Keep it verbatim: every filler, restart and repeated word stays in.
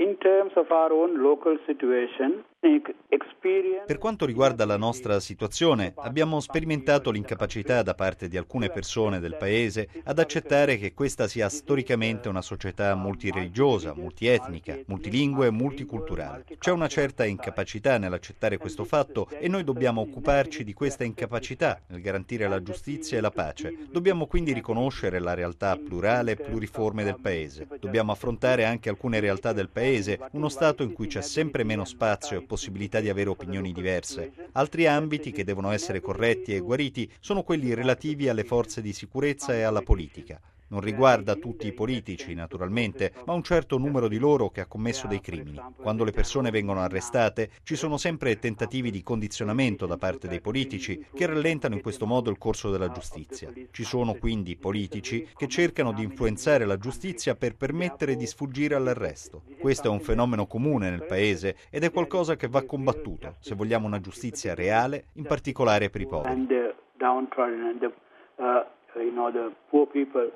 In terms of our own local situation, experience... Per quanto riguarda la nostra situazione, abbiamo sperimentato l'incapacità da parte di alcune persone del paese ad accettare che questa sia storicamente una società multireligiosa, multietnica, multilingue e multiculturale. C'è una certa incapacità nell'accettare questo fatto e noi dobbiamo occuparci di questa incapacità nel garantire la giustizia e la pace. Dobbiamo quindi riconoscere la realtà plurale e pluriforme del paese. Dobbiamo affrontare anche alcune realtà del paese, uno Stato in cui c'è sempre meno spazio e possibilità di avere opinioni diverse. Altri ambiti che devono essere corretti e guariti sono quelli relativi alle forze di sicurezza e alla politica. Non riguarda tutti i politici, naturalmente, ma un certo numero di loro che ha commesso dei crimini. Quando le persone vengono arrestate, ci sono sempre tentativi di condizionamento da parte dei politici che rallentano in questo modo il corso della giustizia. Ci sono quindi politici che cercano di influenzare la giustizia per permettere di sfuggire all'arresto. Questo è un fenomeno comune nel paese ed è qualcosa che va combattuto, se vogliamo una giustizia reale, in particolare per i poveri. you know, the poor people.